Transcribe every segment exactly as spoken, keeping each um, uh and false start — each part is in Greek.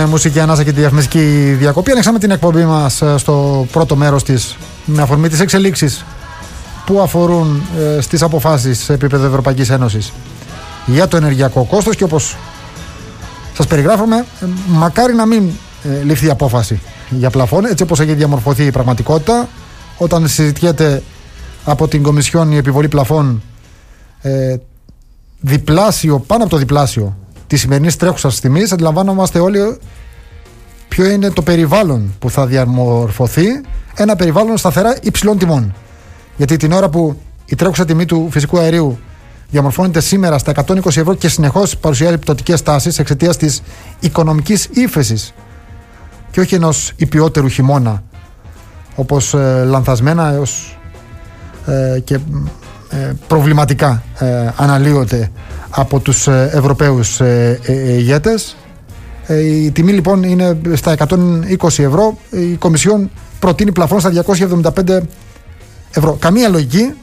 την μουσική ανάσα και τη διαφημιστική διακοπή. Ανοίξαμε την εκπομπή μας στο πρώτο μέρος της με αφορμή τις εξελίξεις που αφορούν ε, στις αποφάσεις σε επίπεδο Ευρωπαϊκής Ένωσης για το ενεργειακό κόστος, και όπως σας περιγράφουμε, ε, μακάρι να μην ε, ληφθεί απόφαση για πλαφόν, έτσι όπως έχει διαμορφωθεί η πραγματικότητα, όταν συζητιέται από την Κομισιόν η επιβολή πλαφών ε, διπλάσιο, πάνω από το διπλάσιο της σημερινής τρέχουσας τιμής. Αντιλαμβάνομαστε όλοι ποιο είναι το περιβάλλον που θα διαμορφωθεί, ένα περιβάλλον σταθερά υψηλών τιμών. Γιατί την ώρα που η τρέχουσα τιμή του φυσικού αερίου διαμορφώνεται σήμερα στα εκατόν είκοσι ευρώ και συνεχώς παρουσιάζει πτωτικές τάσεις εξαιτίας της οικονομικής ύφεσης και όχι ενός υπιότερου χειμώνα, όπως ε, λανθασμένα έως ε, και ε, προβληματικά ε, αναλύονται από τους ε, Ευρωπαίους ε, ε, ε, ηγέτες. Ε, η τιμή λοιπόν είναι στα εκατόν είκοσι ευρώ. Η Κομισιόν προτείνει πλαφόν στα διακόσια εβδομήντα πέντε ευρώ. Καμία λογική,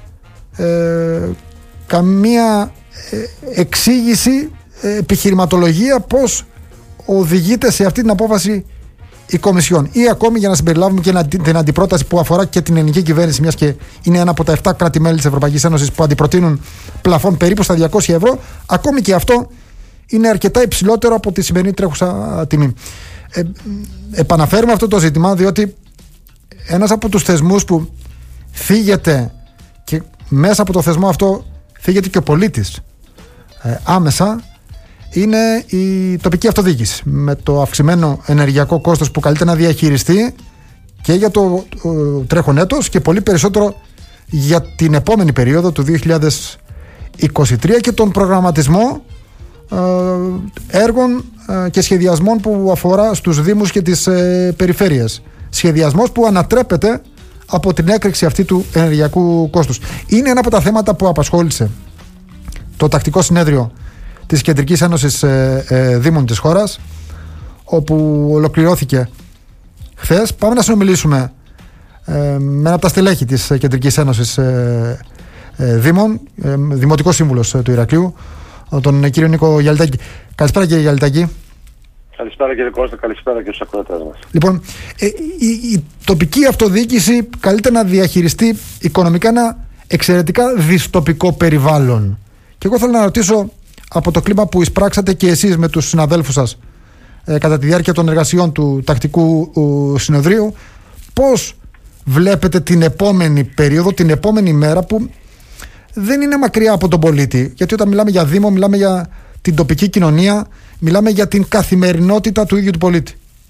ε, καμία ε, εξήγηση, ε, επιχειρηματολογία πώς οδηγείται σε αυτή την απόφαση η Κομισιόν. Ή ακόμη, για να συμπεριλάβουμε και την αντιπρόταση που αφορά και την ελληνική κυβέρνηση, μιας και είναι ένα από τα επτά κράτη-μέλη της Ευρωπαϊκής Ένωσης που αντιπροτείνουν πλαφόν περίπου στα διακόσια ευρώ, ακόμη και αυτό είναι αρκετά υψηλότερο από τη σημερινή τρέχουσα τιμή. Ε, επαναφέρουμε αυτό το ζήτημα, διότι ένας από τους θεσμούς που θίγεται, και μέσα από το θεσμό αυτό θίγεται και ο πολίτης ε, άμεσα, είναι η τοπική αυτοδιοίκηση, με το αυξημένο ενεργειακό κόστος που καλείται να διαχειριστεί και για το ε, τρέχον έτος και πολύ περισσότερο για την επόμενη περίοδο του δύο χιλιάδες είκοσι τρία και τον προγραμματισμό ε, έργων ε, και σχεδιασμών που αφορά στους Δήμους και τις ε, περιφέρειες. Σχεδιασμός που ανατρέπεται από την έκρηξη αυτή του ενεργειακού κόστους. Είναι ένα από τα θέματα που απασχόλησε το τακτικό συνέδριο της Κεντρικής Ένωσης ε, ε, Δήμων της χώρας, όπου ολοκληρώθηκε χθες. Πάμε να συνομιλήσουμε ε, με ένα από τα στελέχη της Κεντρικής Ένωσης ε, ε, Δήμων, ε, Δημοτικό Σύμβουλος ε, του Ηρακλείου, τον κύριο Νίκο Γιαλιτάκη. Καλησπέρα, κύριε Γιαλιτάκη. Καλησπέρα, κύριε Κώστα, καλησπέρα και στους ακροατές μας. Λοιπόν, ε, η, η τοπική αυτοδιοίκηση καλείται να διαχειριστεί οικονομικά ένα εξαιρετικά δυστοπικό περιβάλλον. Και εγώ θέλω να ρωτήσω, από το κλίμα που εισπράξατε και εσείς με τους συναδέλφους σας ε, κατά τη διάρκεια των εργασιών του τακτικού ε, συνεδρίου, πώς βλέπετε την επόμενη περίοδο, την επόμενη μέρα που δεν είναι μακριά από τον πολίτη? Γιατί όταν μιλάμε για Δήμο, μιλάμε για την τοπική κοινωνία, μιλάμε για την καθημερινότητα του ίδιου του πολίτη.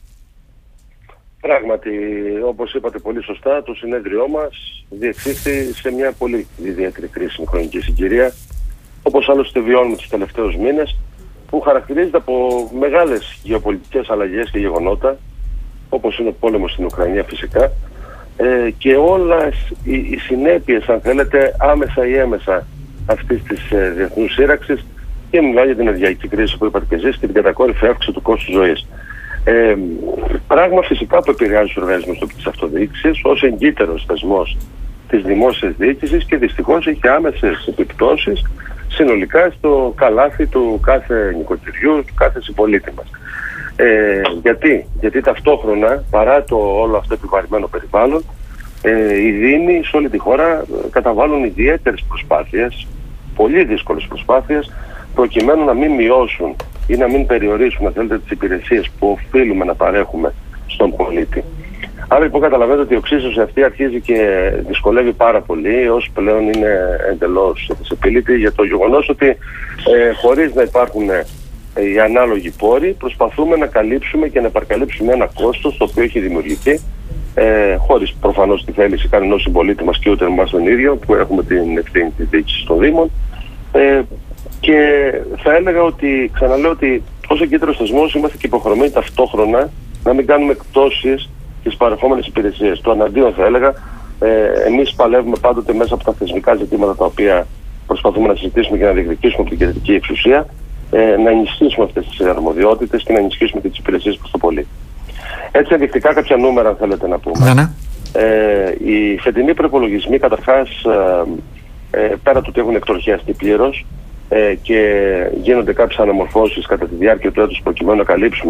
Πράγματι, όπως είπατε πολύ σωστά, το συνέδριό μας διεξήχθη σε μια πολύ ιδιαίτερη κρίσιμη χρονική συγκυρία, όπως άλλωστε βιώνουμε τους τελευταίους μήνες, που χαρακτηρίζεται από μεγάλες γεωπολιτικές αλλαγές και γεγονότα, όπως είναι ο πόλεμος στην Ουκρανία φυσικά, ε, και όλες οι, οι συνέπειες, αν θέλετε, άμεσα ή έμεσα αυτής της ε, διεθνούς σύραξης, και μιλάω για την ενεργειακή κρίση που είπατε και εσείς και την κατακόρυφη αύξηση του κόστους ζωής. Ε, πράγμα φυσικά που επηρεάζει τους οργανισμούς τοπικής αυτοδιοίκησης ως εγκύτερος θεσμός της δημόσιας διοίκησης, και δυστυχώς έχει άμεσες επιπτώσεις συνολικά στο καλάθι του κάθε νοικοκυριού, του κάθε συμπολίτη μας. Ε, γιατί? γιατί ταυτόχρονα, παρά το όλο αυτό επιβαρημένο περιβάλλον, ε, οι Δήμοι σε όλη τη χώρα καταβάλουν ιδιαίτερες προσπάθειες, πολύ δύσκολες προσπάθειες, προκειμένου να μην μειώσουν ή να μην περιορίσουν, αν θέλετε, τις υπηρεσίες που οφείλουμε να παρέχουμε στον πολίτη. Άρα λοιπόν καταλαβαίνετε ότι η οξύσωση αυτή αρχίζει και δυσκολεύει πάρα πολύ, ως πλέον είναι εντελώς δυσεπίλητη, για το γεγονός ότι ε, χωρίς να υπάρχουν ε, οι ανάλογοι πόροι, προσπαθούμε να καλύψουμε και να επαρκαλύψουμε ένα κόστος το οποίο έχει δημιουργηθεί, ε, χωρίς προφανώς τη θέληση κανενός συμπολίτη μας και ούτε εμάς τον ίδιο που έχουμε την ευθύνη της διοίκησης των Δήμων. Ε, και θα έλεγα ότι, ξαναλέω ότι ως εγκύτερος θεσμός είμαστε και υποχρεωμένοι ταυτόχρονα να μην κάνουμε εκπτώσεις τις παρεχόμενες υπηρεσίες. Το αντίον θα έλεγα, ε, εμείς παλεύουμε πάντοτε μέσα από τα θεσμικά ζητήματα τα οποία προσπαθούμε να συζητήσουμε και να διεκδικήσουμε από την κεντρική εξουσία, ε, να ενισχύσουμε αυτές τις αρμοδιότητες και να ενισχύσουμε τις υπηρεσίες προς το πολίτη. Έτσι, ενδεικτικά κάποια νούμερα, αν θέλετε να πούμε. Ναι, ναι. Ε, οι φετινοί προϋπολογισμοί, καταρχάς, ε, ε, πέρα του ότι έχουν εκτροχιαστεί πλήρως ε, και γίνονται κάποιες αναμορφώσεις κατά τη διάρκεια του έτους προκειμένου να καλύψουμε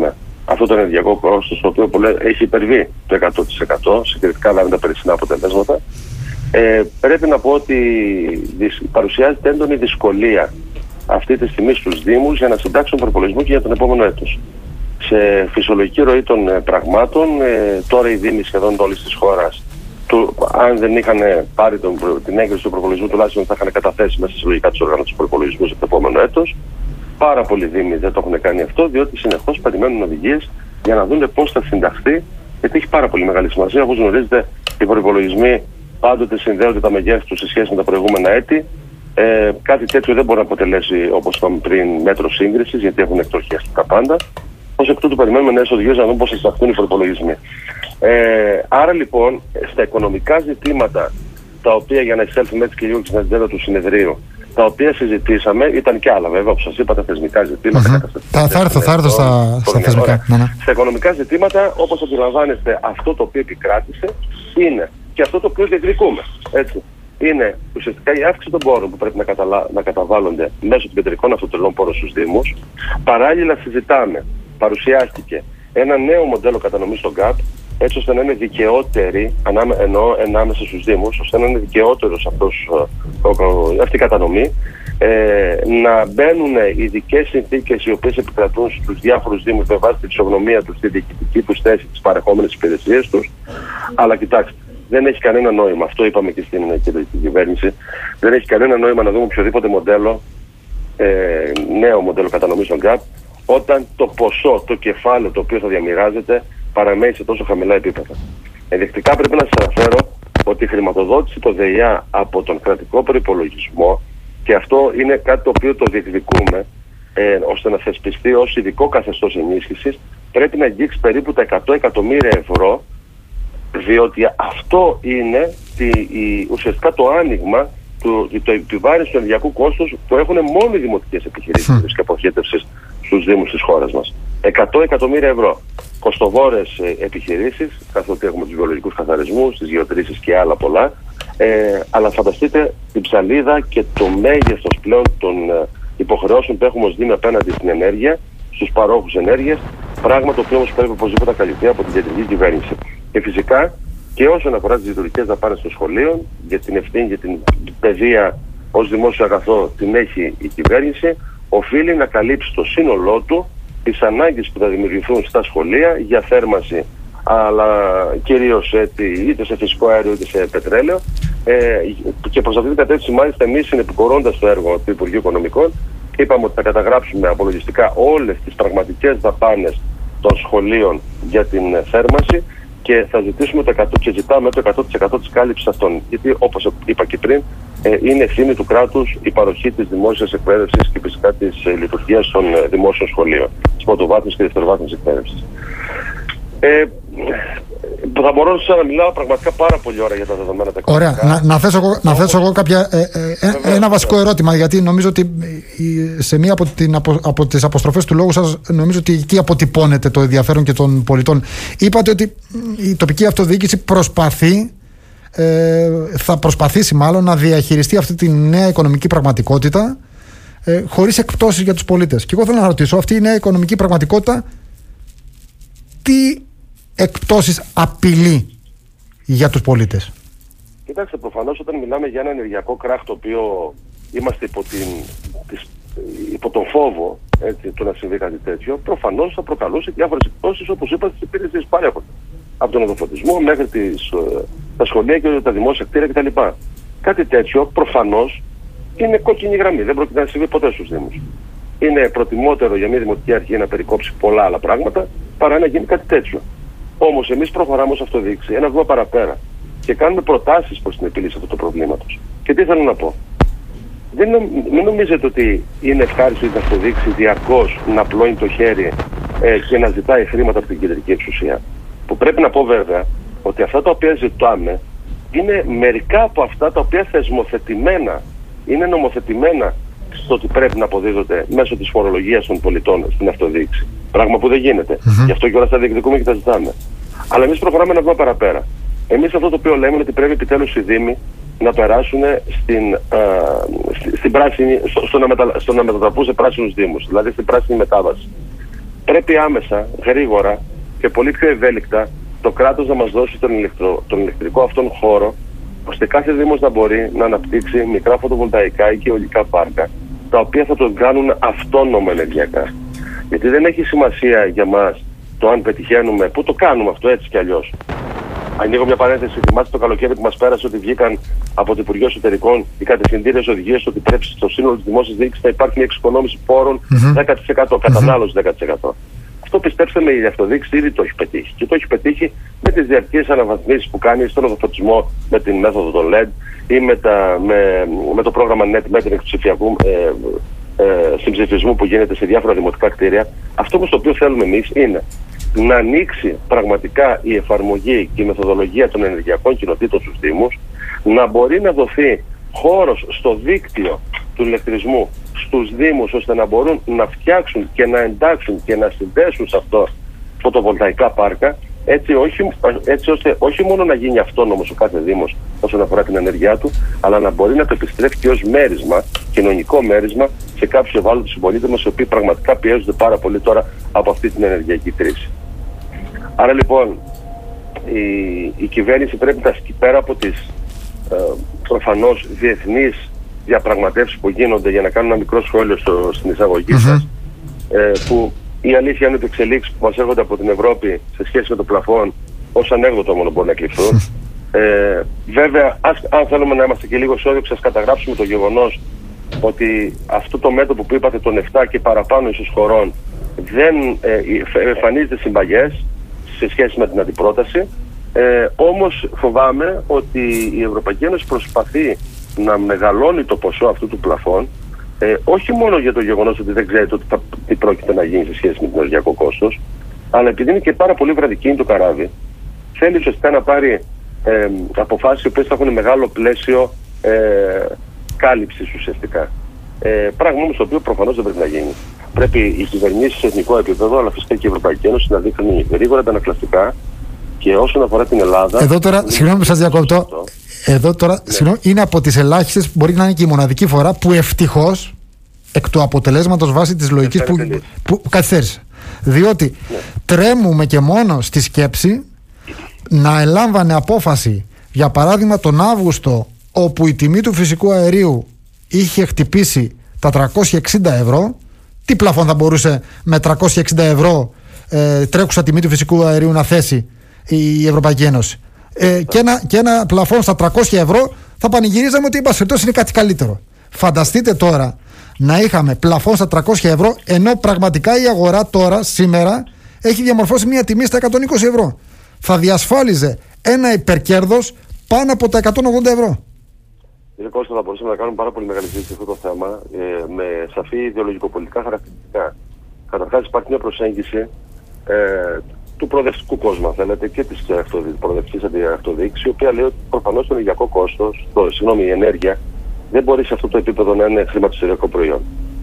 αυτό το ενεργειακό κόστος, το οποίο έχει υπερβεί το εκατό τοις εκατό συγκριτικά με τα περσινά αποτελέσματα. Ε, πρέπει να πω ότι παρουσιάζεται έντονη δυσκολία αυτή τη στιγμή στους Δήμους για να συντάξουν προπολογισμό και για τον επόμενο έτος. Σε φυσιολογική ροή των ε, πραγμάτων, ε, τώρα οι Δήμοι σχεδόν όλης της χώρας, του, αν δεν είχαν πάρει τον, την έγκριση του προπολογισμού, τουλάχιστον θα είχαν καταθέσει μέσα σε λογικά τους οργανώσεις του προπολογισμού για το επόμενο έτος. Πάρα πολλοί Δήμοι δεν το έχουν κάνει αυτό, διότι συνεχώς περιμένουν οδηγίες για να δουν πώς θα συνταχθεί, γιατί έχει πάρα πολύ μεγάλη σημασία. Όπως γνωρίζετε, οι προϋπολογισμοί πάντοτε συνδέονται τα μεγέθη τους σε σχέση με τα προηγούμενα έτη. Ε, κάτι τέτοιο δεν μπορεί να αποτελέσει, όπως είπαμε πριν, μέτρο σύγκρισης, γιατί έχουν εκτροχιαστεί τα πάντα. Ως εκ τούτου, περιμένουμε νέες οδηγίες να δούμε πώς θα συνταχθούν οι προϋπολογισμοί. Ε, άρα λοιπόν, στα οικονομικά ζητήματα, τα οποία, για να εισέλθουμε έτσι και λίγο στην ατζέντα του συνεδρίου, τα οποία συζητήσαμε, ήταν και άλλα βέβαια, όπως σας είπα, τα θεσμικά ζητήματα. Mm-hmm. Θα, θα έρθω, θα έρθω στα, στα θεσμικά. Ναι, ναι. Στα οικονομικά ζητήματα, όπως αντιλαμβάνεστε, αυτό το οποίο επικράτησε είναι και αυτό το οποίο διεκδικούμε. Έτσι. Είναι ουσιαστικά η αύξηση των πόρων που πρέπει να, καταλα... να καταβάλλονται μέσω των κεντρικών αυτοτελών πόρων στους Δήμους. Παράλληλα, συζητάμε, παρουσιάστηκε ένα νέο μοντέλο κατανομής στο γκάπ, έτσι ώστε να είναι δικαιότερη, ανάμε, εννοώ ενάμεσα στους Δήμους, ώστε να είναι δικαιότερος αυτός, αυτή η κατανομή, ε, να μπαίνουν ειδικές συνθήκες οι οποίες επικρατούν στους διάφορους Δήμους με βάση τη φυσιογνωμία τους, τη διοικητική τους θέση, τις παρεχόμενες υπηρεσίες τους. Αλλά κοιτάξτε, δεν έχει κανένα νόημα, αυτό είπαμε και στην κεντρική κυβέρνηση, δεν έχει κανένα νόημα να δούμε οποιοδήποτε μοντέλο, ε, νέο μοντέλο κατανομής στον γκάπ, όταν το ποσό, το κεφάλαιο το οποίο θα διαμοιράζεται παραμένει σε τόσο χαμηλά επίπεδα. Ενδεικτικά πρέπει να σας αναφέρω ότι η χρηματοδότηση του ΔΕΙΑ από τον κρατικό προϋπολογισμό, και αυτό είναι κάτι το οποίο το διεκδικούμε, ε, ώστε να θεσπιστεί ως ειδικό καθεστώς ενίσχυσης, πρέπει να αγγίξει περίπου τα εκατό εκατομμύρια ευρώ, διότι αυτό είναι τη, η, ουσιαστικά το άνοιγμα του, το επιβάρυνση του ενεργειακού κόστους που έχουν μόνο οι δημοτικές επιχειρήσεις mm. και αποχέτευσης στους Δήμους της χώρας μας. εκατό εκατομμύρια ευρώ. Κοστοβόρες ε, επιχειρήσεις, καθότι έχουμε τους βιολογικούς καθαρισμούς, τις γεωτρήσεις και άλλα πολλά. Ε, αλλά φανταστείτε την ψαλίδα και το μέγεθος πλέον των ε, υποχρεώσεων που έχουμε ως Δήμοι απέναντι στην ενέργεια, στους παρόχους ενέργειας, πράγμα το οποίο όμως πρέπει οπωσδήποτε να καλυφθεί από την κεντρική κυβέρνηση. Και φυσικά και όσον αφορά τις λειτουργικές δαπάνες των σχολείων, για την ευθύνη για την παιδεία ως δημόσιο αγαθό την έχει η κυβέρνηση, οφείλει να καλύψει το σύνολό του τις ανάγκες που θα δημιουργηθούν στα σχολεία για θέρμανση, αλλά κυρίως είτε σε φυσικό αέριο είτε σε πετρέλαιο. Ε, και προς αυτή την κατεύθυνση, μάλιστα, εμείς συνεπικορώντας το έργο του Υπουργείου Οικονομικών, είπαμε ότι θα καταγράψουμε απολογιστικά όλες τις πραγματικές δαπάνες των σχολείων για την θέρμανση και θα ζητήσουμε το εκατό και ζητάμε το εκατό τοις εκατό της κάλυψης αυτών. Γιατί, όπως είπα και πριν, ε, είναι ευθύνη του κράτους η παροχή της δημόσιας εκπαίδευσης και φυσικά της ε, λειτουργίας των ε, δημόσιων σχολείων, της πρωτοβάθμιας και δευτεροβάθμιας εκπαίδευσης. Ε, θα μπορώ να μιλάω πραγματικά πάρα πολύ ώρα για τα δεδομένα τα οικονομικά. Ωραία. Να, να θέσω εγώ, να θέσω εγώ κάποια, ε, ε, ε, ένα βασικό ερώτημα, γιατί νομίζω ότι σε μία από, την, από, από τις αποστροφές του λόγου σας, νομίζω ότι εκεί αποτυπώνεται το ενδιαφέρον και των πολιτών. Είπατε ότι η τοπική αυτοδιοίκηση προσπαθεί, ε, θα προσπαθήσει μάλλον να διαχειριστεί αυτή τη νέα οικονομική πραγματικότητα ε, χωρίς εκπτώσεις για τους πολίτες. Και εγώ θέλω να ρωτήσω, αυτή η νέα οικονομική πραγματικότητα τι εκπτώσεις απειλεί για τους πολίτες? Κοιτάξτε, προφανώς όταν μιλάμε για ένα ενεργειακό κράχ το οποίο είμαστε υπό, την, της, υπό τον φόβο, έτσι, του να συμβεί κάτι τέτοιο, προφανώς θα προκαλούσε διάφορες εκπτώσεις, όπως είπα, στις υπηρεσίες παρέχονται. Από τον οδοφωτισμό μέχρι τις, τα σχολεία και τα δημόσια κτίρια κτλ. Κάτι τέτοιο προφανώς είναι κόκκινη γραμμή, δεν πρόκειται να συμβεί ποτέ στους Δήμους. Είναι προτιμότερο για μια δημοτική αρχή να περικόψει πολλά άλλα πράγματα παρά να γίνει κάτι τέτοιο. Όμως εμείς προχωράμε ως αυτοδιοίκηση ένα βήμα παραπέρα και κάνουμε προτάσεις προς την επίλυση αυτού του προβλήματος. Και τι θέλω να πω. Δεν νομ, μην νομίζετε ότι είναι ευχάριστο η αυτοδιοίκηση διαρκώς να πλώνει το χέρι ε, και να ζητάει χρήματα από την κεντρική εξουσία. Που πρέπει να πω βέβαια ότι αυτά τα οποία ζητάμε είναι μερικά από αυτά τα οποία θεσμοθετημένα, είναι νομοθετημένα στο ότι πρέπει να αποδίδονται μέσω της φορολογίας των πολιτών στην αυτοδιοίκηση. Πράγμα που δεν γίνεται. Mm-hmm. Γι' αυτό και όλα τα διεκδικούμε και τα ζητάμε. Αλλά εμείς προχωράμε ένα βήμα παραπέρα. Εμείς αυτό το οποίο λέμε είναι ότι πρέπει επιτέλους οι Δήμοι να περάσουν στην, α, στη, στην πράσινη, στο, στο, να μετα, στο να μετατραπούν σε πράσινους Δήμους, δηλαδή στην πράσινη μετάβαση. πρέπει άμεσα, γρήγορα και πολύ πιο ευέλικτα το κράτος να μας δώσει τον, ηλεκτρο, τον ηλεκτρικό αυτόν χώρο, ώστε κάθε δήμος να μπορεί να αναπτύξει μικρά φωτοβολταϊκά ή και αιωλικά πάρκα, τα οποία θα τον κάνουν αυτόνομο ενεργειακά. Γιατί δεν έχει σημασία για μας το αν πετυχαίνουμε, που το κάνουμε αυτό έτσι κι αλλιώς. Ανοίγω μια παρένθεση. Θυμάστε το καλοκαίρι που μας πέρασε ότι βγήκαν από το Υπουργείο Εσωτερικών οι κατευθυντήριες οδηγίες ότι πρέπει στο σύνολο της δημόσιας διοίκησης να υπάρχει μια εξοικονόμηση πόρων mm-hmm. δέκα τοις εκατό, κατανάλωση δέκα τοις εκατό. Αυτό, πιστέψτε με, η αυτοδιοίκηση ήδη το έχει πετύχει. Και το έχει πετύχει με τις διαρκείς αναβαθμίσεις που κάνει στον οδοφωτισμό με την μέθοδο των ελ ι ντι ή με, τα, με, με το πρόγραμμα NetMetering του ψηφιακού ε, ε, συμψηφισμού που γίνεται σε διάφορα δημοτικά κτίρια. Αυτό που στο οποίο θέλουμε εμείς είναι να ανοίξει πραγματικά η εφαρμογή και η μεθοδολογία των ενεργειακών κοινοτήτων στους Δήμους, να μπορεί να δοθεί χώρος στο δίκτυο του ηλεκτρισμού στους Δήμους, ώστε να μπορούν να φτιάξουν και να εντάξουν και να συνδέσουν σε αυτό φωτοβολταϊκά πάρκα, έτσι, όχι, έτσι ώστε όχι μόνο να γίνει αυτόνομος ο κάθε Δήμος όσον αφορά την ενέργειά του, αλλά να μπορεί να το επιστρέφει και ως μέρισμα, κοινωνικό μέρισμα, σε κάποιους ευάλωτους συμπολίτες μας, οι οποίοι πραγματικά πιέζονται πάρα πολύ τώρα από αυτή την ενεργειακή κρίση. Άρα λοιπόν η, η κυβέρνηση πρέπει να ασκεί πέρα από τις ε, προφανώς διεθνείς διαπραγματεύσεις που γίνονται, για να κάνω ένα μικρό σχόλιο στο, στην εισαγωγή mm-hmm. σας, ε, που η αλήθεια είναι ότι οι εξελίξεις που μας έρχονται από την Ευρώπη σε σχέση με το πλαφόν ως ανέκδοτο μόνο μπορεί να εκλειφθούν. Ε, βέβαια, ας, αν θέλουμε να είμαστε και λίγο αισιόδοξοι, ας καταγράψουμε το γεγονός ότι αυτό το μέτωπο που είπατε των επτά και παραπάνω ίσως χωρών δεν ε, εμφανίζεται συμπαγές σε σχέση με την αντιπρόταση. Ε, όμως φοβάμαι ότι η Ευρωπαϊκή Ένωση προσπαθεί να μεγαλώνει το ποσό αυτού του πλαφών, ε, όχι μόνο για το γεγονός ότι δεν ξέρετε ότι θα, τι πρόκειται να γίνει σε σχέση με το ενεργειακό κόστος, αλλά επειδή είναι και πάρα πολύ βραδικίνη το καράβι, θέλει ουσιαστικά να πάρει ε, αποφάσεις οι οποίες θα έχουν μεγάλο πλαίσιο ε, κάλυψης ουσιαστικά. Ε, πράγμα όμως το οποίο προφανώς δεν πρέπει να γίνει. Πρέπει οι κυβερνήσεις σε εθνικό επίπεδο, αλλά φυσικά και η Ευρωπαϊκή Ένωση, να δείχνουν γρήγορα αντανακλαστικά. Και όσον αφορά την Ελλάδα. Εδώ τώρα, συγγνώμη που σας διακόπτω. Εδώ τώρα, ναι. συγγνώμη, είναι από τις ελάχιστες, μπορεί να είναι και η μοναδική φορά που ευτυχώς εκ του αποτελέσματος βάσει της λογικής που, που, που καθυστέρησε. Διότι ναι. τρέμουμε και μόνο στη σκέψη να ελάμβανε απόφαση, για παράδειγμα τον Αύγουστο, όπου η τιμή του φυσικού αερίου είχε χτυπήσει τα τριακόσια εξήντα ευρώ. Τι πλαφόν θα μπορούσε με τριακόσια εξήντα ευρώ ε, τρέχουσα τιμή του φυσικού αερίου να θέσει η Ευρωπαϊκή Ένωση? Ε, και, ένα, και ένα πλαφόν στα τριακόσια ευρώ θα πανηγυρίζαμε ότι η είναι κάτι καλύτερο. Φανταστείτε τώρα να είχαμε πλαφόν στα τριακόσια ευρώ, ενώ πραγματικά η αγορά τώρα, σήμερα, έχει διαμορφώσει μια τιμή στα εκατόν είκοσι ευρώ. Θα διασφάλιζε ένα υπερκέρδος πάνω από τα εκατόν ογδόντα ευρώ. Κύριε Κώστα, θα μπορούσαμε να κάνουμε πάρα πολύ μεγάλη συζήτηση σε αυτό το θέμα ε, με σαφή ιδεολογικοπολιτικά χαρακτηριστικά. Καταρχάς, υπάρχει μια προσέγγιση ε, του προοδευτικού κόσμου, αν θέλετε, και της προοδευτικής αυτοδιοίκησης, η οποία λέει ότι προφανώς το ενεργειακό κόστος, το, συγγνώμη, η ενέργεια, δεν μπορεί σε αυτό το επίπεδο να είναι χρηματιστηριακό προϊόν.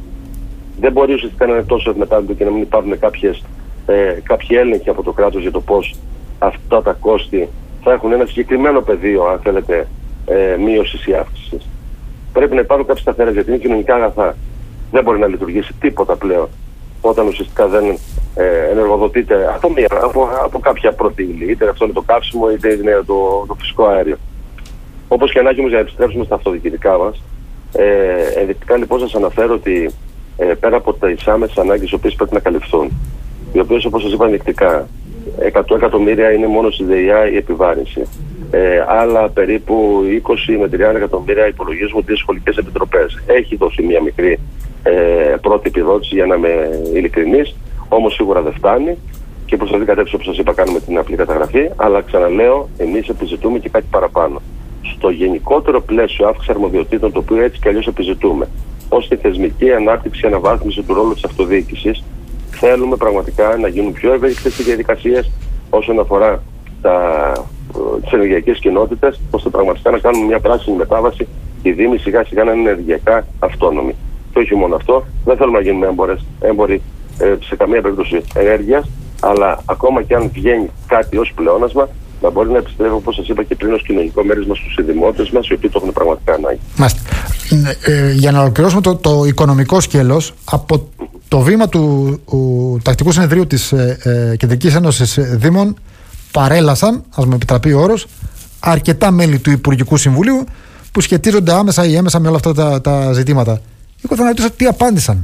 Δεν μπορεί ουσιαστικά να είναι τόσο ευμετάλλητο και να μην υπάρχουν κάποιες, ε, κάποιοι έλεγχοι από το κράτος για το πώς αυτά τα κόστη θα έχουν ένα συγκεκριμένο πεδίο, αν θέλετε, ε, μείωσης ή αύξησης. Πρέπει να υπάρχουν κάποιες σταθερές, γιατί είναι κοινωνικά αγαθά. Δεν μπορεί να λειτουργήσει τίποτα πλέον όταν ουσιαστικά δεν ε, ενεργοδοτείται από, μία, από, από κάποια πρώτη ύλη, είτε αυτό είναι το καύσιμο, είτε είναι το, το φυσικό αέριο. Όπως και να έχει όμως, για να επιστρέψουμε στα αυτοδιοικητικά μας, ε, ενδεικτικά λοιπόν σας αναφέρω ότι ε, πέρα από τις άμεσες ανάγκες οι οποίες πρέπει να καλυφθούν, οι οποίες όπως σας είπα ενδεικτικά, εκατό εκατομμύρια είναι μόνο στη ΔΕΙΑ η επιβάρυνση. Ε, άλλα περίπου είκοσι με τριάντα εκατομμύρια υπολογίζουμε τις σχολικές επιτροπές. Έχει δώσει μια μικρή ε, πρώτη επιδότηση, για να είμαι ειλικρινής, όμως σίγουρα δεν φτάνει και προς αυτή την κατεύθυνση, όπως σας είπα, κάνουμε την απλή καταγραφή, αλλά ξαναλέω, εμείς επιζητούμε και κάτι παραπάνω. Στο γενικότερο πλαίσιο αύξηση αρμοδιοτήτων, το οποίο έτσι κι αλλιώς επιζητούμε, ώστε η θεσμική ανάπτυξη και αναβάθμιση του ρόλου της αυτοδιοίκησης, θέλουμε πραγματικά να γίνουν πιο ευέλικτες οι διαδικασίες όσον αφορά τα, τις ενεργειακές κοινότητες, ώστε πραγματικά να κάνουμε μια πράσινη μετάβαση, οι Δήμοι σιγά σιγά να είναι ενεργειακά αυτόνομοι. Και όχι μόνο αυτό, δεν θέλουμε να γίνουμε έμπορες, έμποροι ε, σε καμία περίπτωση ενέργειας, αλλά ακόμα και αν βγαίνει κάτι ως πλεόνασμα, να μπορεί να επιστρέφει, όπως σας είπα και πριν, ως κοινωνικό μέρισμα στους συνδημότες μας, οι οποίοι το έχουν πραγματικά ανάγκη. Ε, για να ολοκληρώσουμε το, το οικονομικό σκέλος, από το βήμα του ο, Τακτικού Συνεδρίου της ε, ε, Κεντρικής Ένωσης Δήμων παρέλασαν, ας μου επιτραπεί ο όρος, αρκετά μέλη του Υπουργικού Συμβουλίου που σχετίζονται άμεσα ή έμεσα με όλα αυτά τα, τα ζητήματα. Εγώ θα ρωτήσω τι απάντησαν.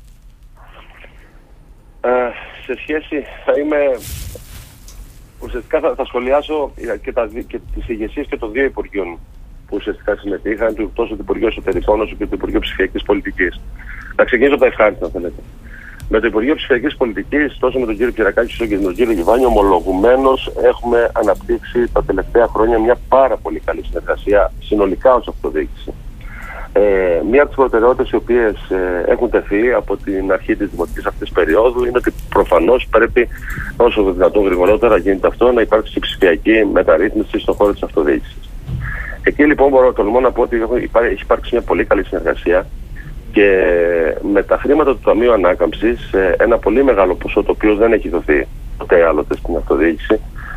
Ε, σε σχέση, θα είμαι... Ουσιαστικά θα, θα σχολιάσω και, τα, και τις ηγεσίες και των δύο Υπουργείων που ουσιαστικά συμμετείχαν, τόσο του Υπουργείου Εσωτερικών όσο και του Υπουργείου Ψηφιακής Πολιτικής. Θα ξεκινήσω από τα ευχάριστα, αν θέλετε. Με το Υπουργείο Ψηφιακής Πολιτικής, τόσο με τον κύριο Κυρακάκη όσο και με τον κύριο Γιβάνη, ομολογουμένως έχουμε αναπτύξει τα τελευταία χρόνια μια πάρα πολύ καλή συνεργασία συνολικά ως αυτοδιοίκηση. Ε, μία από τις προτεραιότητες οι οποίες ε, έχουν τεθεί από την αρχή της δημοτικής αυτής περίοδου είναι ότι προφανώς πρέπει όσο το δυνατόν γρηγορότερα γίνεται αυτό να υπάρξει ψηφιακή μεταρρύθμιση στον χώρο της αυτοδιοίκησης. Εκεί λοιπόν μπορώ τολμώ να πω ότι έχει υπάρξει μια πολύ καλή συνεργασία και με τα χρήματα του Ταμείου Ανάκαμψης ένα πολύ μεγάλο ποσό το οποίο δεν έχει δοθεί ποτέ άλλοτε στην αυτοδιοίκηση,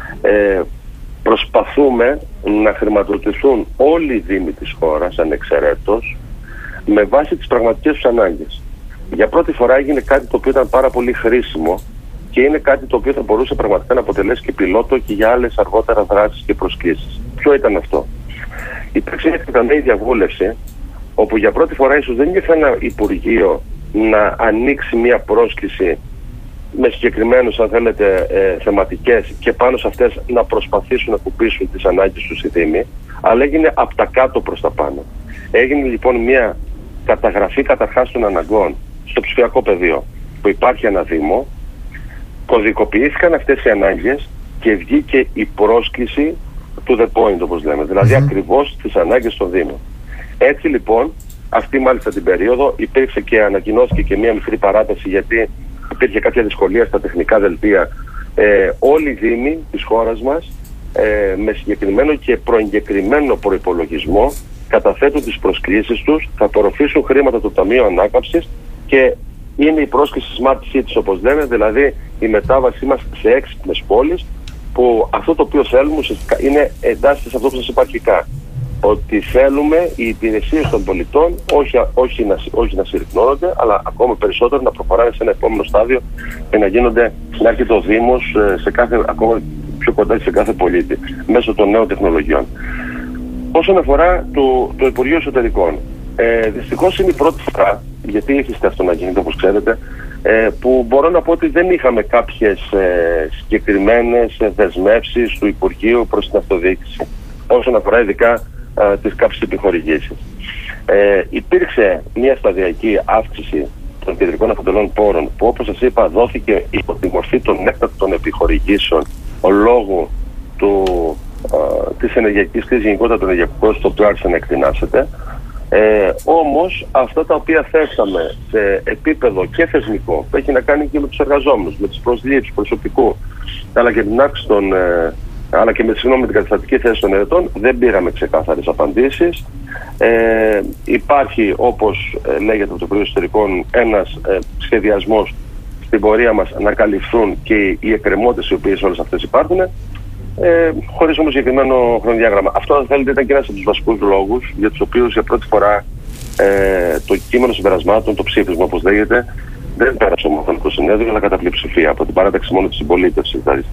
ε, προσπαθούμε να χρηματοδοτηθούν όλοι οι δήμοι της χώρας ανεξαιρέτως με βάση τις πραγματικές τους ανάγκες. Για πρώτη φορά έγινε κάτι το οποίο ήταν πάρα πολύ χρήσιμο και είναι κάτι το οποίο θα μπορούσε πραγματικά να αποτελέσει και πιλότο και για άλλες αργότερα δράσεις και προσκλήσεις. Ποιο ήταν αυτό? Υπήρξε μια εκτεταμένη διαβούλευση όπου για πρώτη φορά ίσως δεν ήρθε ένα Υπουργείο να ανοίξει μια πρόσκληση με συγκεκριμένους, αν θέλετε, ε, θεματικές και πάνω σε αυτές να προσπαθήσουν να κουμπίσουν τις ανάγκες τους οι Δήμοι, αλλά έγινε από τα κάτω προς τα πάνω. Έγινε λοιπόν μια καταγραφή καταρχάς των αναγκών στο ψηφιακό πεδίο που υπάρχει ένα Δήμο, κωδικοποιήθηκαν αυτές οι ανάγκες και βγήκε η πρόσκληση to the point, όπως λέμε, δηλαδή mm-hmm. ακριβώς τις ανάγκες των Δήμων. Έτσι λοιπόν, αυτή μάλιστα την περίοδο υπήρξε και ανακοινώθηκε και μια μικρή παράταση γιατί υπήρχε κάποια δυσκολία στα τεχνικά δελτία. Ε, όλοι οι Δήμοι της χώρας μας ε, με συγκεκριμένο και προεγκεκριμένο προϋπολογισμό καταθέτουν τις προσκλήσεις τους, θα απορροφήσουν χρήματα του Ταμείου Ανάκαμψης και είναι η πρόσκληση Smart Cities, όπως λένε, δηλαδή η μετάβασή μας σε έξυπνες πόλεις, που αυτό το οποίο θέλουμε είναι εντάσσεται σε αυτό που σας είπα αρχικά. Ότι θέλουμε οι υπηρεσίες των πολιτών όχι, όχι, να, όχι να συρρυκνώνονται, αλλά ακόμα περισσότερο να προχωράνε σε ένα επόμενο στάδιο και να γίνονται, να έρχεται ο Δήμος σε κάθε, ακόμα πιο κοντά σε κάθε πολίτη μέσω των νέων τεχνολογιών. Όσον αφορά το, το Υπουργείο Εσωτερικών, ε, δυστυχώς είναι η πρώτη φορά, γιατί έχετε αυτό να γίνεται όπως ξέρετε, ε, που μπορώ να πω ότι δεν είχαμε κάποιες ε, συγκεκριμένες δεσμεύσεις του Υπουργείου προς την αυτοδιοίκηση όσον αφορά ειδικά ε, τις κάποιες επιχορηγήσεις. Ε, υπήρξε μια σταδιακή αύξηση των κεντρικών αφεντελών πόρων που, όπως σας είπα, δόθηκε υπό τη μορφή των έκτακτων επιχορηγήσεων ο λόγου του, ε, της ενεργειακής κρίσης, γενικότερα του ενεργειακού κόστου, το οποίο άρχισε να εκτινάσεται. Ε, όμως αυτά τα οποία θέσαμε σε επίπεδο και θεσμικό, που έχει να κάνει και με τους εργαζόμενους, με τις προσλήψεις προσωπικού, αλλά και την αύξηση των, ε, αλλά και με, συγγνώμη, με την καταστατική θέση των ερετών, δεν πήραμε ξεκάθαρες απαντήσεις. Ε, υπάρχει, όπως ε, λέγεται από το Υπουργείο Εσωτερικών, ένας ε, σχεδιασμός στην πορεία μας να καλυφθούν και οι εκκρεμότητες οι οποίες όλες αυτές υπάρχουν, ε, χωρίς όμως συγκεκριμένο χρονοδιάγραμμα. Αυτό, αν θέλετε, ήταν και ένας από τους βασικούς λόγους για τους οποίους για πρώτη φορά ε, το κείμενο συμπερασμάτων, το ψήφισμα όπως λέγεται, δεν πέρασε μόνο το συνέδριο, αλλά κατά πλειοψηφία από την παράταξη μόνο της συμπολίτευσης. Δηλαδή,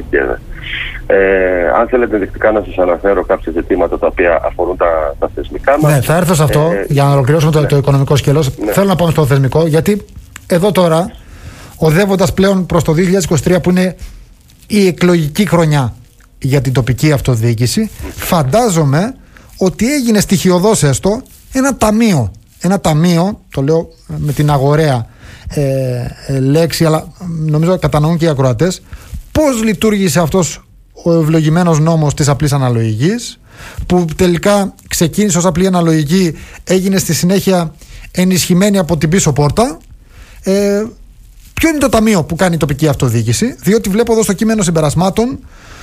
ε, αν θέλετε ενδεικτικά να σας αναφέρω κάποια ζητήματα τα οποία αφορούν τα, τα θεσμικά μας. Ναι, θα έρθω σε αυτό ε, για να ολοκληρώσουμε ναι. το, το οικονομικό σκέλος. Ναι. Θέλω να πάμε στο θεσμικό, γιατί εδώ τώρα, οδεύοντας πλέον προς το δύο χιλιάδες είκοσι τρία που είναι η εκλογική χρονιά για την τοπική αυτοδιοίκηση, φαντάζομαι ότι έγινε στοιχειοδός έστω ένα ταμείο. Ένα ταμείο, το λέω με την αγοραία ε, ε, λέξη, αλλά νομίζω κατανοούν και οι ακροατές, πώς λειτουργήσε αυτός ο ευλογημένος νόμος της απλής αναλογικής, που τελικά ξεκίνησε ως απλή αναλογική, έγινε στη συνέχεια ενισχυμένη από την πίσω πόρτα. Ε, ποιο είναι το ταμείο που κάνει η τοπική αυτοδιοίκηση? Διότι βλέπω εδώ στο κείμενο συμπερασμάτων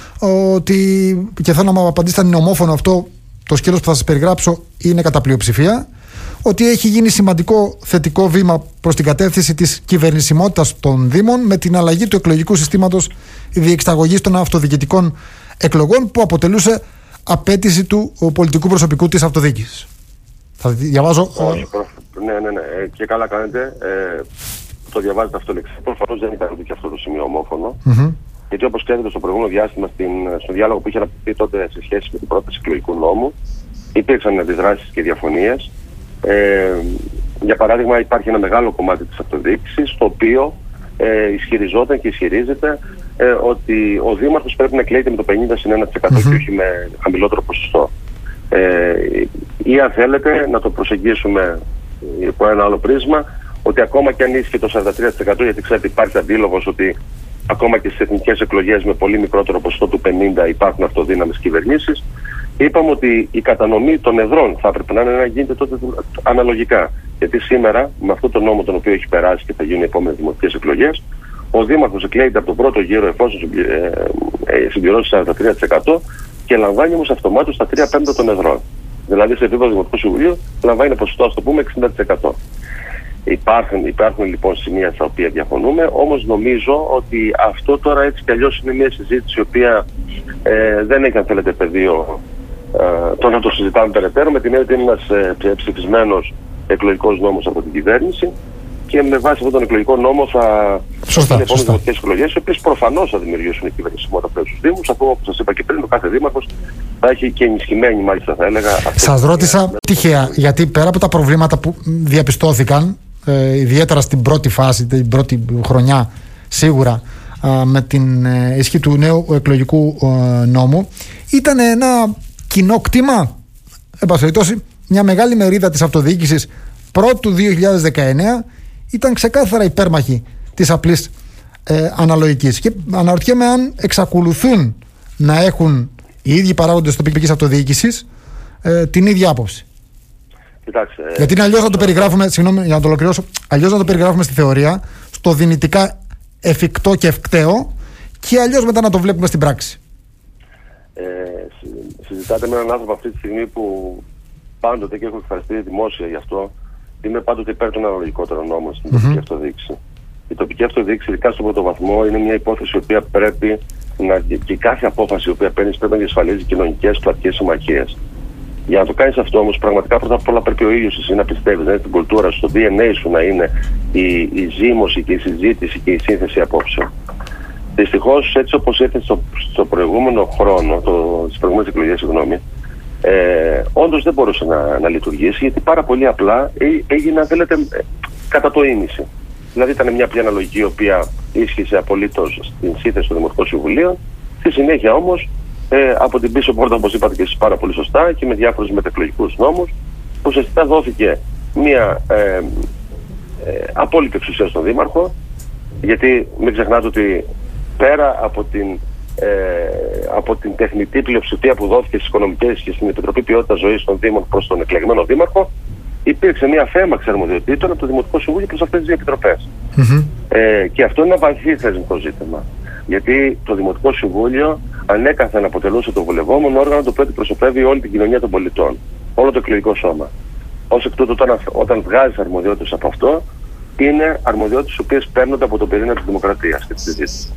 ότι, και θέλω να μου απαντήσετε αν είναι ομόφωνο αυτό, το σκέλος που θα σας περιγράψω είναι κατά πλειοψηφία, ότι έχει γίνει σημαντικό θετικό βήμα προς την κατεύθυνση της κυβερνησιμότητας των Δήμων με την αλλαγή του εκλογικού συστήματος διεξαγωγής των αυτοδιοικητικών εκλογών, που αποτελούσε απέτηση του πολιτικού προσωπικού της αυτοδιοίκησης. Θα διαβάζω. Όχι, ναι, ναι, ναι. Και καλά κάνετε. Ε, το διαβάζετε αυτολεξί. Προφανώς δεν ήταν ούτε και αυτό το σημείο ομόφωνο. Mm-hmm. Γιατί όπως ξέρετε, στο προηγούμενο διάστημα, στην, στο διάλογο που είχε αναπτυχθεί τότε σε σχέση με την πρόταση εκλογικού νόμου, υπήρξαν αντιδράσεις και διαφωνίες. Ε, για παράδειγμα, υπάρχει ένα μεγάλο κομμάτι της αυτοδιοίκησης, το οποίο ε, ισχυριζόταν και ισχυρίζεται ε, ότι ο Δήμαρχος πρέπει να εκλέγεται με το πενήντα συν ένα τοις εκατό mm-hmm. και όχι με χαμηλότερο ποσοστό. Ε, ή αν θέλετε να το προσεγγίσουμε από ένα άλλο πρίσμα, ότι ακόμα και αν ίσχυε το σαράντα τρία τοις εκατό, γιατί ξέρετε υπάρχει αντίλογος ότι ακόμα και στις εθνικές εκλογές με πολύ μικρότερο ποσοστό του πενήντα υπάρχουν αυτοδύναμες κυβερνήσεις, είπαμε ότι η κατανομή των εδρών θα έπρεπε να, είναι, να γίνεται τότε αναλογικά. Γιατί σήμερα, με αυτόν τον νόμο τον οποίο έχει περάσει και θα γίνουν οι επόμενες δημοτικές εκλογές, ο Δήμαρχος εκλέγεται από τον πρώτο γύρο εφόσον συμπληρώσει σαράντα τρία τοις εκατό και λαμβάνει όμως αυτομάτως τα τρία πέμπτα των εδρών. Δηλαδή σε επίπεδο Δημοτικού Συμβουλίου λαμβάνει ποσοστό, ας το πούμε, εξήντα τοις εκατό. Υπάρχουν, υπάρχουν λοιπόν σημεία στα οποία διαφωνούμε, όμως νομίζω ότι αυτό τώρα έτσι κι αλλιώς είναι μια συζήτηση η οποία ε, δεν έχει, αν θέλετε, πεδίο ε, το να το συζητάμε περαιτέρω, με την έννοια ότι είναι ένας ε, ψηφισμένος εκλογικός νόμος από την κυβέρνηση και με βάση αυτόν τον εκλογικό νόμο θα γίνουν επόμενες δημοτικές εκλογές, οι οποίες προφανώς θα δημιουργήσουν κυβερνησιμότητα πλέον στους Δήμους, αφού όπως σας είπα και πριν, ο κάθε Δήμαρχος θα έχει και ενισχυμένη, μάλιστα θα έλεγα. Σας ρώτησα τυχαία, γιατί πέρα από τα προβλήματα που διαπιστώθηκαν, ε, ιδιαίτερα στην πρώτη φάση, την πρώτη χρονιά σίγουρα, ε, με την ε, ισχύ του νέου εκλογικού ε, νόμου, ήταν ένα κοινό κτήμα, εν πάση περιπτώσει, μια μεγάλη μερίδα της αυτοδιοίκησης πρώτου δύο χιλιάδες δεκαεννέα ήταν ξεκάθαρα υπέρμαχοι της απλής ε, αναλογικής. Και αναρωτιέμαι αν εξακολουθούν να έχουν οι ίδιοι παράγοντες τοπικής αυτοδιοίκησης ε, την ίδια άποψη. Κοιτάξτε, γιατί είναι αλλιώς να το περιγράφουμε, συγγνώμη για να το ολοκληρώσω, αλλιώς να το περιγράφουμε στη θεωρία, στο δυνητικά εφικτό και ευκταίο, και αλλιώς μετά να το βλέπουμε στην πράξη. Ε, συζητάτε με έναν άνθρωπο αυτή τη στιγμή που πάντοτε, και έχω εκφραστεί δημόσια γι' αυτό, είμαι πάντοτε υπέρ των αναλογικότερων νόμων στην mm-hmm. τοπική αυτοδιοίκηση. Η τοπική αυτοδιοίκηση, ειδικά στον πρώτο βαθμό, είναι μια υπόθεση η οποία πρέπει να, και κάθε απόφαση η οποία παίρνει πρέπει να διασφαλίζει κοινωνικές κλατικές συμμαχίες. Για να το κάνεις αυτό όμως, πραγματικά πρώτα απ' όλα πρέπει ο ίδιος εσύ να πιστεύεις, να είναι την κουλτούρα σου, το ντι εν έι σου να είναι η, η ζήμωση και η συζήτηση και η σύνθεση απόψεων. Δυστυχώς, έτσι όπως ήρθε στο, στο προηγούμενο χρόνο, το, στις προηγούμενες εκλογές, συγγνώμη, ε, όντως δεν μπορούσε να, να λειτουργήσει, γιατί πάρα πολύ απλά έγινε, αν θέλετε, κατά το ίμιση. Δηλαδή ήταν μια απλή αναλογική η οποία ίσχυσε απολύτως στην σύνθεση των Δημοτικών Συμβουλίων. Στη συνέχεια όμως, ε, από την πίσω πόρτα, όπως είπατε και εσείς πάρα πολύ σωστά, και με διάφορους μετεκλογικούς νόμους, ουσιαστικά δόθηκε μια ε, ε, απόλυτη εξουσία στον Δήμαρχο, γιατί μην ξεχνάτε ότι πέρα από την, ε, από την τεχνητή πλειοψηφία που δόθηκε στις οικονομικές και στην Επιτροπή Ποιότητας Ζωής των Δήμων προς τον εκλεγμένο Δήμαρχο, υπήρξε μια φέμαξη αρμοδιοτήτων από το Δημοτικό Συμβούλιο προς αυτές τις δύο επιτροπές. Mm-hmm. Ε, και αυτό είναι ένα βαθύ θεσμικό ζήτημα. Γιατί το Δημοτικό Συμβούλιο ανέκαθεν αποτελούσε το βουλευόμενο όργανο το οποίο αντιπροσωπεύει όλη την κοινωνία των πολιτών, όλο το εκλογικό σώμα. Ως εκ τούτου, όταν, όταν βγάζει αρμοδιότητες από αυτό, είναι αρμοδιότητες οι οποίες παίρνονται από τον πυρήνα της δημοκρατίας και της συζήτησης.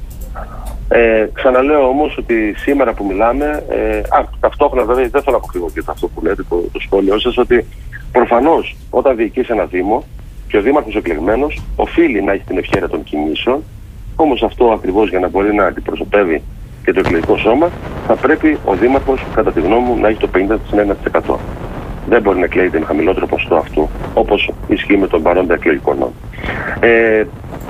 Ε, ξαναλέω όμως ότι σήμερα που μιλάμε, ε, α, ταυτόχρονα βέβαια δεν θέλω να αποκρύβω και αυτό που λέτε, το, το σχόλιο σας, ότι προφανώς όταν διοικείς ένα Δήμο και ο Δήμαρχος εκλεγμένος οφείλει να έχει την ευχέρεια των κινήσεων, όμως αυτό ακριβώς για να μπορεί να αντιπροσωπεύει και το εκλογικό σώμα, θα πρέπει ο Δήμαρχος, κατά τη γνώμη μου, να έχει το πενήντα τοις εκατό. Δεν μπορεί να εκλέγεται με χαμηλότερο ποσοστό αυτού, όπως ισχύει με τον παρόντα εκλογικό νόμο. Ε,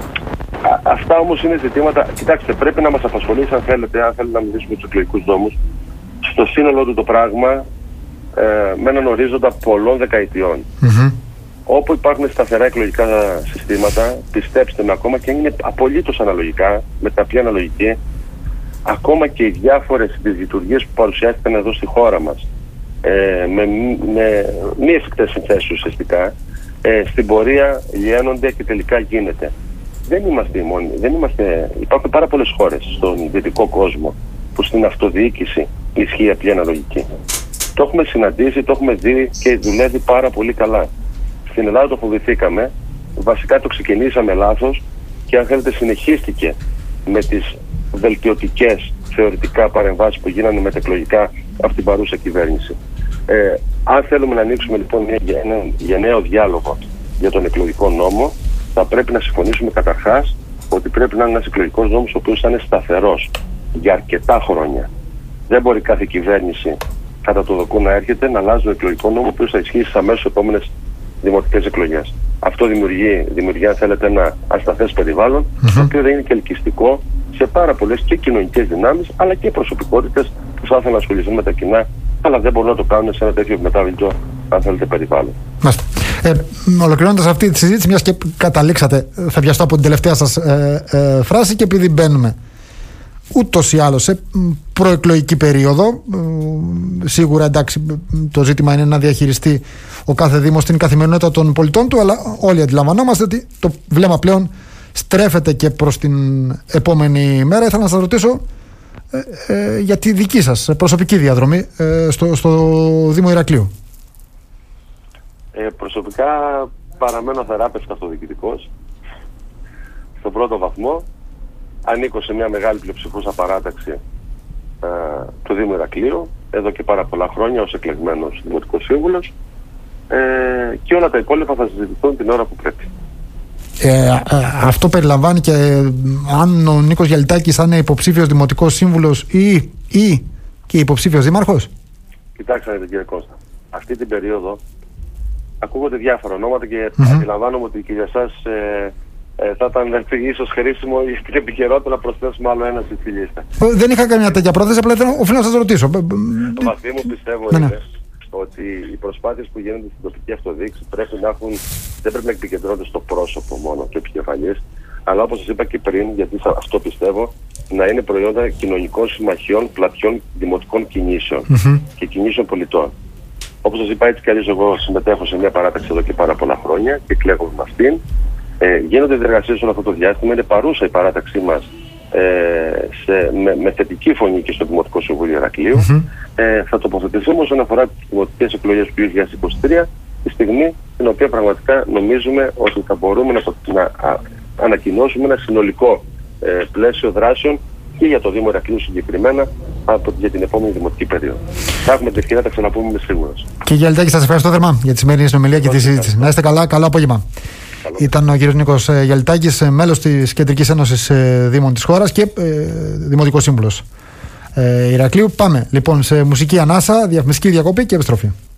Α, αυτά όμως είναι ζητήματα, κοιτάξτε, πρέπει να μας απασχολήσει, αν θέλετε, αν θέλετε να μιλήσουμε τους εκλογικούς νόμους, στο σύνολό του το πράγμα, ε, με έναν ορίζοντα πολλών δεκαετιών. Mm-hmm. Όπου υπάρχουν σταθερά εκλογικά συστήματα, πιστέψτε με, ακόμα και είναι απολύτως αναλογικά, με τα απλή αναλογική, ακόμα και οι διάφορες δυσλειτουργίες που παρουσιάστηκαν εδώ στη χώρα μας, ε, με, με μη εφικτές συνθέσεις ουσιαστικά, ε, στην πορεία λιένονται και τελικά γίνεται. Δεν είμαστε οι μόνοι. Δεν είμαστε... Υπάρχουν πάρα πολλές χώρες στον δυτικό κόσμο που στην αυτοδιοίκηση ισχύει απλή αναλογική. Το έχουμε συναντήσει, το έχουμε δει και δουλεύει πάρα πολύ καλά. Στην Ελλάδα το φοβηθήκαμε, βασικά το ξεκινήσαμε λάθος και αν θέλετε συνεχίστηκε με τις βελτιωτικές θεωρητικά παρεμβάσεις που γίνανε μετεκλογικά από την παρούσα κυβέρνηση. Ε, αν θέλουμε να ανοίξουμε λοιπόν ένα γενναίο διάλογο για τον εκλογικό νόμο, θα πρέπει να συμφωνήσουμε καταρχάς ότι πρέπει να είναι ένας εκλογικός νόμος ο οποίος θα είναι σταθερός για αρκετά χρόνια. Δεν μπορεί κάθε κυβέρνηση κατά το δοκού να έρχεται να αλλάζει τον εκλογικό νόμο ο οποίος θα ισχύει στις αμέσως επόμενες δημοτικές εκλογές. Αυτό δημιουργεί, δημιουργεί αν θέλετε, ένα ασταθές περιβάλλον, mm-hmm. το οποίο δεν είναι και ελκυστικό σε πάρα πολλές και κοινωνικές δυνάμεις αλλά και προσωπικότητες που θα ήθελαν να ασχοληθούν με τα κοινά, αλλά δεν μπορούν να το κάνουν σε ένα τέτοιο μετάβλητο, αν θέλετε, περιβάλλον. Ε, Ολοκληρώνοντας αυτή τη συζήτηση, μιας και καταλήξατε, θα πιαστώ από την τελευταία σας ε, ε, φράση και επειδή μπαίνουμε ούτως ή άλλως σε προεκλογική περίοδο, ε, σίγουρα εντάξει, το ζήτημα είναι να διαχειριστεί ο κάθε δήμος την καθημερινότητα των πολιτών του, αλλά όλοι αντιλαμβανόμαστε ότι το βλέμμα πλέον στρέφεται και προς την επόμενη μέρα. Ήθελα να σας ρωτήσω ε, ε, για τη δική σας προσωπική διαδρομή ε, στο, στο Δήμο Ηρακλείου. Ε, προσωπικά παραμένω θεράπευτα αυτοδιοικητικός στον πρώτο βαθμό. Ανήκω σε μια μεγάλη πλειοψηφούσα παράταξη ε, του Δήμου Ηρακλείου εδώ και πάρα πολλά χρόνια ως εκλεγμένος δημοτικός σύμβουλος, ε, και όλα τα υπόλοιπα θα συζητηθούν την ώρα που πρέπει. Ε, ε, αυτό περιλαμβάνει και ε, αν ο Νίκος Γιαλιτάκης θα είναι υποψήφιος δημοτικός σύμβουλος ή, ή και υποψήφιος δήμαρχος. Κοιτάξτε κύριε Κώστα, αυτή την περίοδο ακούγονται διάφορα ονόματα και mm-hmm. αντιλαμβάνομαι ότι και για εσάς ε, ε, θα ήταν ίσως χρήσιμο και επικαιρότερο να προσθέσουμε άλλο ένα στη λίστα. Δεν είχα καμία τέτοια πρόθεση, απλά οφείλω να σας ρωτήσω. Το βαθύ μου πιστεύω ναι, είναι ναι. ότι οι προσπάθειες που γίνονται στην τοπική αυτοδιοίκηση πρέπει να έχουν, δεν πρέπει να επικεντρώνονται στο πρόσωπο μόνο και επικεφαλής, αλλά όπως σας είπα και πριν, γιατί αυτό πιστεύω, να είναι προϊόντα κοινωνικών συμμαχιών, πλατιών δημοτικών κινήσεων mm-hmm. και κινήσεων πολιτών. Όπως σας είπα, έτσι κι αλλιώς εγώ συμμετέχω σε μια παράταξη εδώ και πάρα πολλά χρόνια και κλαίγομαι με αυτήν. Ε, γίνονται διεργασίες όλο αυτό το διάστημα, είναι παρούσα η παράταξή μας ε, σε, με, με θετική φωνή και στο Δημοτικό Συμβούλιο Ηρακλείου. Mm-hmm. Ε, θα τοποθετηθούμε όσον αφορά τις δημοτικές εκλογές του δύο χιλιάδες είκοσι τρία, τη στιγμή στην οποία πραγματικά νομίζουμε ότι θα μπορούμε να, να α, ανακοινώσουμε ένα συνολικό ε, πλαίσιο δράσεων και για το Δήμο Ηρακλείου συγκεκριμένα από, για την επόμενη δημοτική περίοδο. Θα έχουμε την ευκαιρία να τα ξαναπούμε, είμαι σίγουρος. Κύριε Γιαλιτάκη, σας ευχαριστώ θερμά για τη σημερινή συνομιλία και τη συζήτηση. Να είστε καλά, καλό απόγευμα. Καλό. Ήταν ο κύριος Νίκος Γιαλιτάκης, μέλος της Κεντρικής Ένωσης Δήμων της χώρας και ε, Δημοτικός Σύμβουλος ε, Ηρακλείου. Πάμε λοιπόν σε μουσική ανάσα, διαφημιστική διακοπή και επιστροφή.